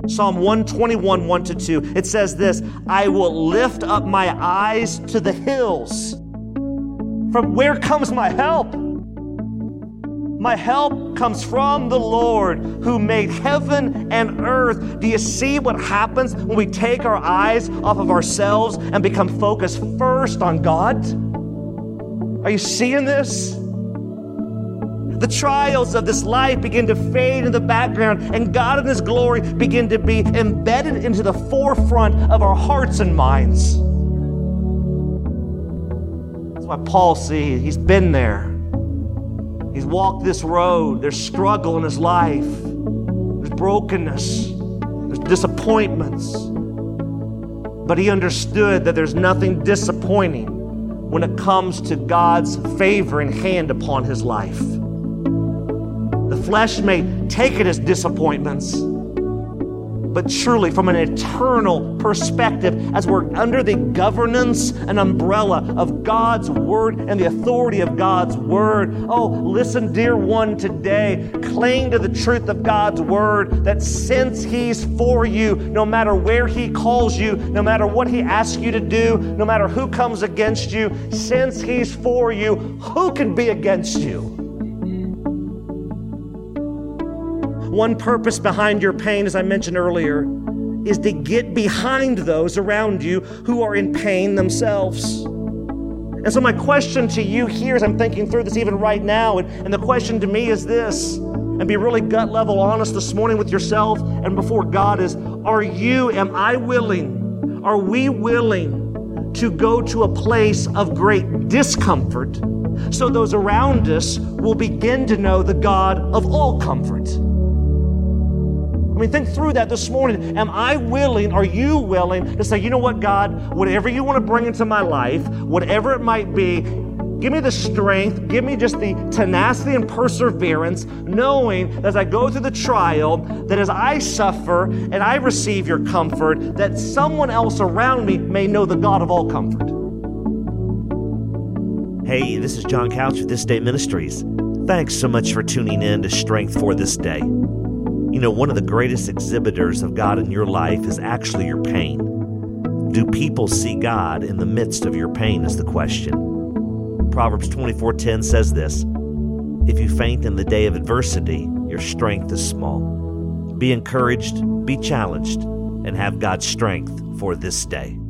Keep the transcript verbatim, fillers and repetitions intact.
Psalm one twenty-one, one to two, it says this, I will lift up my eyes to the hills. From where comes my help? My help comes from the Lord who made heaven and earth. Do you see what happens when we take our eyes off of ourselves and become focused first on God? Are you seeing this? The trials of this life begin to fade in the background, and God in His glory begin to be embedded into the forefront of our hearts and minds. That's why Paul, see, he's been there. He's walked this road. There's struggle in his life. There's brokenness. There's disappointments. But he understood that there's nothing disappointing when it comes to God's favoring hand upon his life. The flesh may take it as disappointments, but truly from an eternal perspective, as we're under the governance and umbrella of God's Word and the authority of God's Word. Oh, listen, dear one, today, cling to the truth of God's Word, that since He's for you, no matter where He calls you, no matter what He asks you to do, no matter who comes against you, since He's for you, who can be against you? One purpose behind your pain, as I mentioned earlier, is to get behind those around you who are in pain themselves. And so my question to you here, as I'm thinking through this even right now, and, and the question to me is this, and be really gut level honest this morning with yourself and before God, is, are you, am I willing, are we willing to go to a place of great discomfort so those around us will begin to know the God of all comfort? I mean, think through that this morning. Am I willing, are you willing to say, you know what, God, whatever you want to bring into my life, whatever it might be, give me the strength, give me just the tenacity and perseverance, knowing that as I go through the trial, that as I suffer and I receive your comfort, that someone else around me may know the God of all comfort. Hey, this is John Couch with This Day Ministries. Thanks so much for tuning in to Strength for This Day. You know, one of the greatest exhibitors of God in your life is actually your pain. Do people see God in the midst of your pain is the question. Proverbs twenty-four ten says this, if you faint in the day of adversity, your strength is small. Be encouraged, be challenged, and have God's strength for this day.